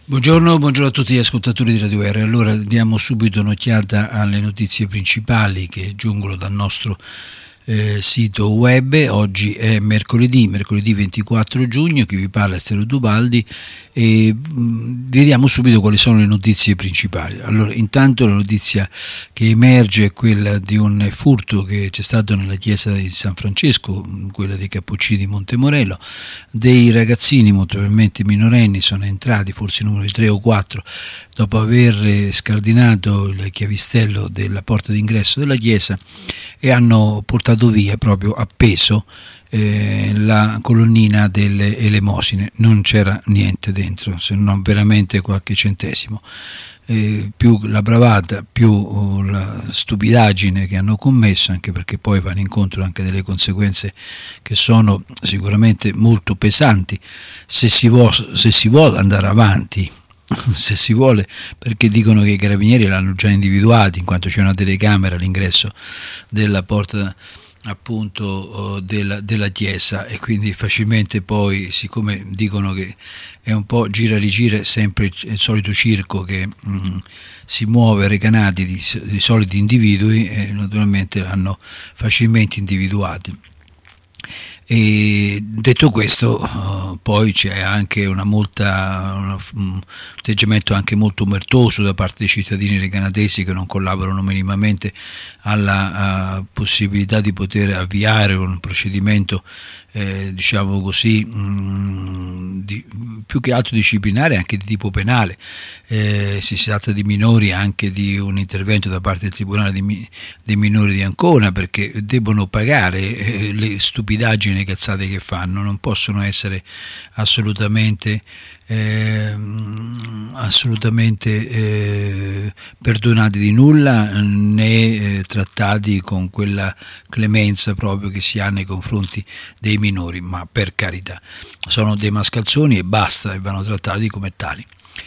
Buongiorno a tutti gli ascoltatori di Radio R. Allora diamo subito un'occhiata alle notizie principali che giungono dal nostro sito web. Oggi è mercoledì 24 giugno, chi vi parla è Stero Dubaldi e vediamo subito quali sono le notizie principali. Allora, intanto la notizia che emerge è quella di un furto che c'è stato nella chiesa di San Francesco, quella dei Cappuccini di Montemorello. Dei ragazzini, molto probabilmente minorenni, sono entrati, forse numero di 3 o 4, dopo aver scardinato il chiavistello della porta d'ingresso della chiesa e hanno portato via, proprio appeso, la colonnina delle elemosine. Non c'era niente dentro, se non veramente qualche centesimo. Più la bravata, più la stupidaggine che hanno commesso, anche perché poi vanno incontro anche delle conseguenze che sono sicuramente molto pesanti se si vuole andare avanti. Se si vuole, perché dicono che i carabinieri l'hanno già individuati, in quanto c'è una telecamera all'ingresso della porta appunto della chiesa, e quindi facilmente poi, siccome dicono che è un po' gira rigire sempre il solito circo che si muove recanati di soliti individui, naturalmente l'hanno facilmente individuati. E detto questo, poi c'è anche un atteggiamento anche molto omertoso da parte dei cittadini canadesi che non collaborano minimamente alla possibilità di poter avviare un procedimento diciamo così più che altro disciplinare, anche di tipo penale. Si tratta di minori, anche di un intervento da parte del Tribunale dei minori di Ancona, perché debbono pagare le stupidaggini, le cazzate che fanno, non possono essere assolutamente perdonati di nulla, né trattati con quella clemenza proprio che si ha nei confronti dei minori, ma per carità, sono dei mascalzoni e basta, e vanno trattati come tali.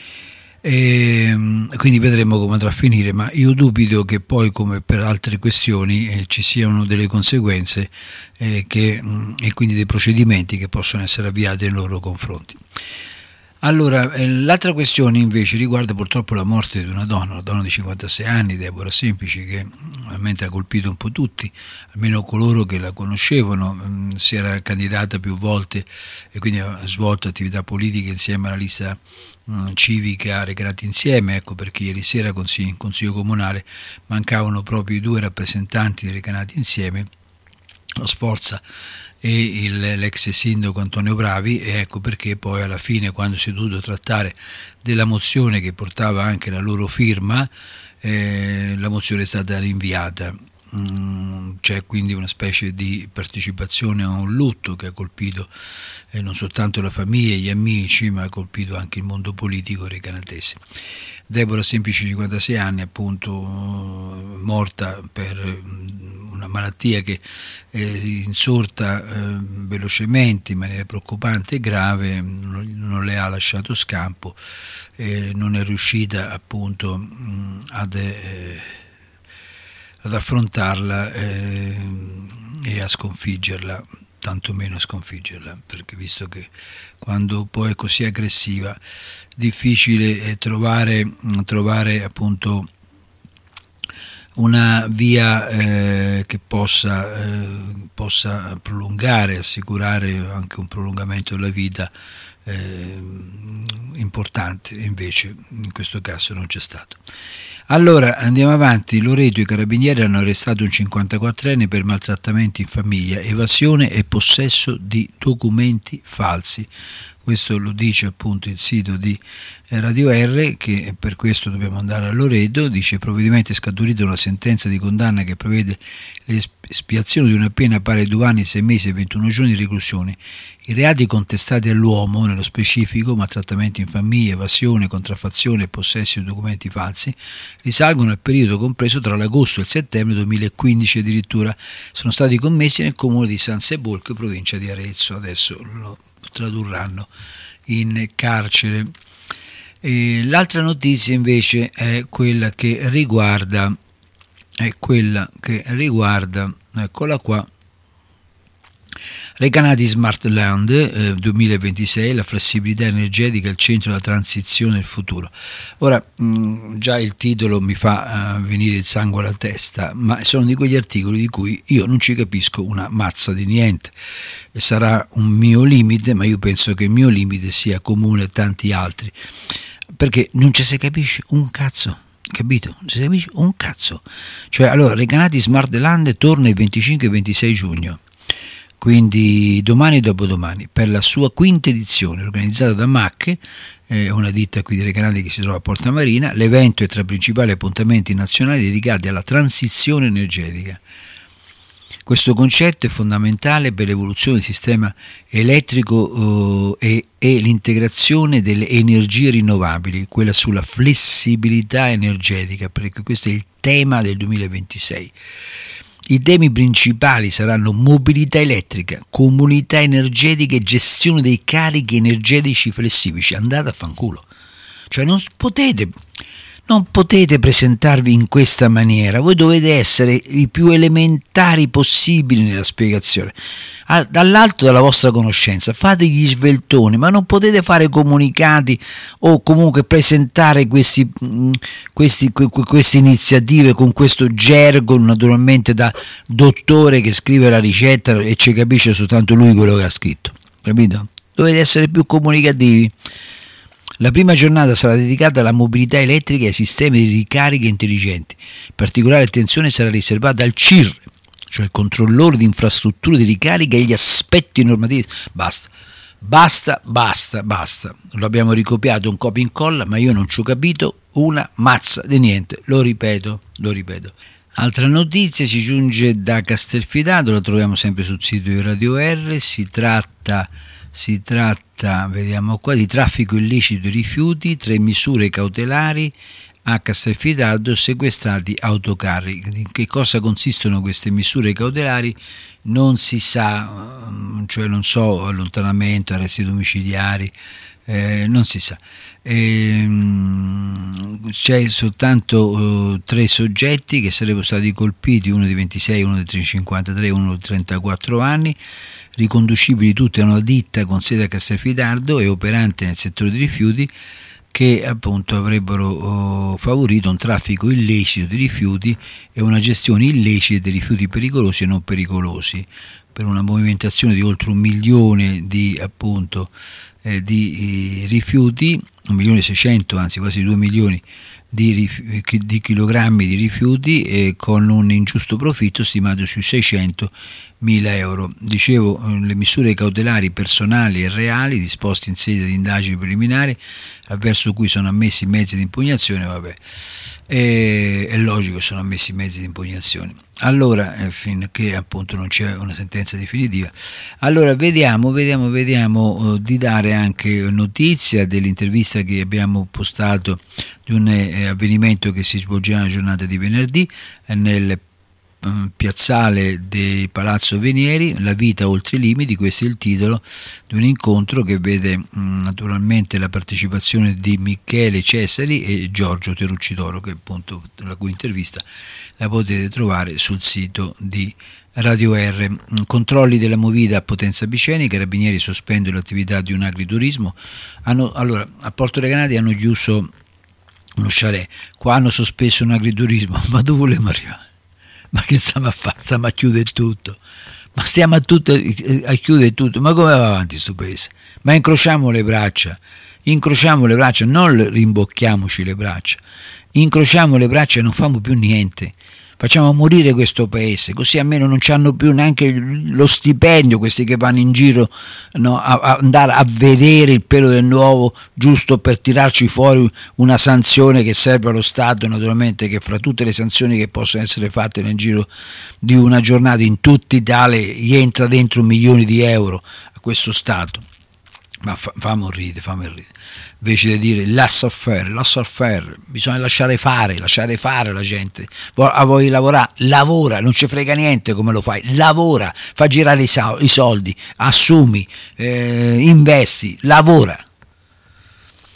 Quindi vedremo come andrà a finire, ma io dubito che poi, come per altre questioni, ci siano delle conseguenze e quindi dei procedimenti che possono essere avviati nei loro confronti. Allora, l'altra questione invece riguarda purtroppo la morte di una donna di 56 anni, Deborah Semplici, che ovviamente ha colpito un po' tutti, almeno coloro che la conoscevano. Si era candidata più volte e quindi ha svolto attività politiche insieme alla lista civica Recanati Insieme. Ecco perché ieri sera in Consiglio Comunale mancavano proprio i 2 rappresentanti di Recanati Insieme, la Sforza e l'ex sindaco Antonio Bravi, e ecco perché poi alla fine, quando si è dovuto trattare della mozione che portava anche la loro firma, la mozione è stata rinviata. C'è quindi una specie di partecipazione a un lutto che ha colpito non soltanto la famiglia e gli amici, ma ha colpito anche il mondo politico recanatese. Deborah Semplici, 56 anni, appunto, morta per una malattia che è insorta velocemente, in maniera preoccupante e grave, non le ha lasciato scampo, non è riuscita appunto ad affrontarla e a sconfiggerla, tantomeno a sconfiggerla, perché visto che quando poi è così aggressiva, difficile trovare appunto una via che possa prolungare, assicurare anche un prolungamento della vita importante, e invece in questo caso non c'è stato. Allora andiamo avanti. Loreto, i carabinieri hanno arrestato un 54enne per maltrattamenti in famiglia, evasione e possesso di documenti falsi. Questo lo dice appunto il sito di Radio R, che per questo dobbiamo andare a Loreto. Dice: provvedimento è scaturita una sentenza di condanna che prevede l'espiazione di una pena pari a 2 anni, 6 mesi e 21 giorni di reclusione. I reati contestati all'uomo, nello specifico maltrattamento in famiglia, evasione, contraffazione e possesso di documenti falsi, risalgono al periodo compreso tra l'agosto e il settembre 2015, addirittura sono stati commessi nel comune di San Sepolcro, provincia di Arezzo. Adesso lo tradurranno in carcere. E l'altra notizia invece è quella che riguarda, eccola qua, Recanati Smart Land 2026, la flessibilità energetica al centro della transizione del futuro. Ora, già il titolo mi fa venire il sangue alla testa, ma sono di quegli articoli di cui io non ci capisco una mazza di niente. Sarà un mio limite, ma io penso che il mio limite sia comune a tanti altri, perché non ci si capisce un cazzo. Capito? Non si capisce un cazzo. Cioè, allora, Recanati Smart Land torna il 25 e 26 giugno. Quindi domani e dopodomani, per la sua quinta edizione, organizzata da MAC, una ditta qui di Recanati che si trova a Porta Marina. L'evento è tra i principali appuntamenti nazionali dedicati alla transizione energetica. Questo concetto è fondamentale per l'evoluzione del sistema elettrico e l'integrazione delle energie rinnovabili, quella sulla flessibilità energetica, perché questo è il tema del 2026. I temi principali saranno mobilità elettrica, comunità energetica e gestione dei carichi energetici flessibili. Andate a fanculo. Cioè non potete presentarvi in questa maniera, voi dovete essere i più elementari possibili nella spiegazione, dall'alto della vostra conoscenza, fate gli sveltoni, ma non potete fare comunicati o comunque presentare queste iniziative con questo gergo naturalmente da dottore che scrive la ricetta e ci capisce soltanto lui quello che ha scritto, capito? Dovete essere più comunicativi. La prima giornata sarà dedicata alla mobilità elettrica e ai sistemi di ricarica intelligenti. Particolare attenzione sarà riservata al CIR, cioè il controllore di infrastrutture di ricarica e gli aspetti normativi. Basta. Lo abbiamo ricopiato un copia e incolla, ma io non ci ho capito una mazza di niente. Lo ripeto. Altra notizia ci giunge da Castelfidardo, la troviamo sempre sul sito di Radio R. Si tratta, vediamo qua, di traffico illecito di rifiuti, 3 misure cautelari a Castelfidardo, sequestrati autocarri. In che cosa consistono queste misure cautelari non si sa, cioè non so, allontanamento, arresti domiciliari, non si sa. C'è soltanto 3 soggetti che sarebbero stati colpiti, uno di 26, uno di 53, uno di 34 anni, riconducibili tutti a una ditta con sede a Castelfidardo e operante nel settore dei rifiuti, che appunto avrebbero favorito un traffico illecito di rifiuti e una gestione illecita di rifiuti pericolosi e non pericolosi, per una movimentazione di oltre 1 milione di appunto di rifiuti, 1.600.000, anzi quasi 2 milioni di chilogrammi di rifiuti, con un ingiusto profitto stimato sui 600.000 euro. Dicevo, le misure cautelari personali e reali disposte in sede di indagini preliminari, avverso cui sono ammessi mezzi di impugnazione, è logico che sono ammessi mezzi di impugnazione. Allora, finché appunto non c'è una sentenza definitiva, allora vediamo di dare anche notizia dell'intervista che abbiamo postato di un avvenimento che si svolgerà nella giornata di venerdì nel piazzale di Palazzo Venieri, La vita oltre i limiti. Questo è il titolo di un incontro che vede naturalmente la partecipazione di Michele Cesari e Giorgio Teruccidoro, che appunto la cui intervista la potete trovare sul sito di Radio R. Controlli della movida a Potenza Piceni, i carabinieri sospendono l'attività di un agriturismo. Allora, a Porto Recanati hanno chiuso uno chalet, qua hanno sospeso un agriturismo, ma dove volevamo arrivare? Ma che stiamo a fare? Stiamo a chiudere tutto. Ma stiamo a chiudere tutto. Ma come va avanti sto paese? Ma incrociamo le braccia, non rimbocchiamoci le braccia. Incrociamo le braccia e non facciamo più niente. Facciamo morire questo paese, così almeno non hanno più neanche lo stipendio questi che vanno in giro, no, a andare a vedere il pelo del nuovo, giusto per tirarci fuori una sanzione che serve allo Stato, naturalmente, che fra tutte le sanzioni che possono essere fatte nel giro di una giornata in tutta Italia gli entra dentro milioni di euro a questo Stato. Ma fammi ridere. Invece di dire lasciar-faire, bisogna lasciare fare la gente. Vuoi lavorare? Lavora, non ci frega niente come lo fai, lavora, fa girare i soldi, assumi, investi, lavora.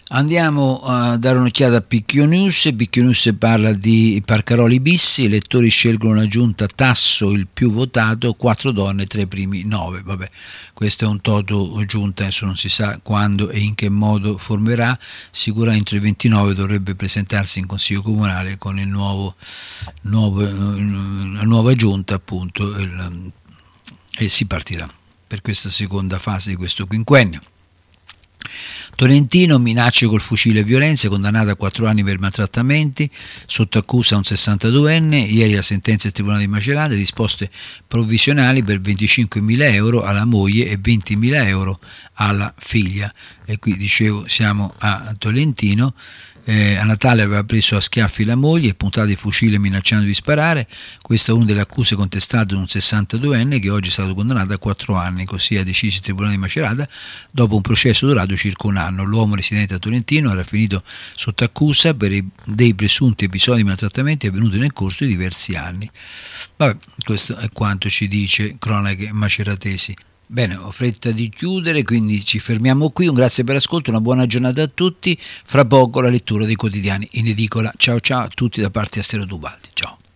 Andiamo a dare un'occhiata a Picchio News. Picchio News parla di Parcaroli bis, i lettori scelgono la giunta Tasso il più votato, 4 donne tra i primi 9. Vabbè, questo è un toto giunta, adesso non si sa quando e in che modo formerà, sicuramente entro il 29 dovrebbe presentarsi in Consiglio Comunale con il la nuova giunta appunto e si partirà per questa seconda fase di questo quinquennio. Tolentino, minacce col fucile e violenze, condannato a 4 anni per maltrattamenti, sotto accusa un 62enne, ieri la sentenza del Tribunale di Macerata, disposte provvisionali per 25.000 euro alla moglie e 20.000 euro alla figlia. E qui dicevo siamo a Tolentino. A Natale aveva preso a schiaffi la moglie e puntato il fucile minacciando di sparare. Questa è una delle accuse contestate da un 62enne che oggi è stato condannato a 4 anni, così ha deciso il Tribunale di Macerata dopo un processo durato circa un anno. L'uomo residente a Tolentino era finito sotto accusa per dei presunti episodi di maltrattamenti avvenuti nel corso di diversi anni. Vabbè, questo è quanto ci dice Cronache Maceratesi. Bene, ho fretta di chiudere, quindi ci fermiamo qui. Un grazie per l'ascolto, una buona giornata a tutti. Fra poco la lettura dei quotidiani in edicola. Ciao ciao a tutti da parte di Astero Tubaldi. Ciao.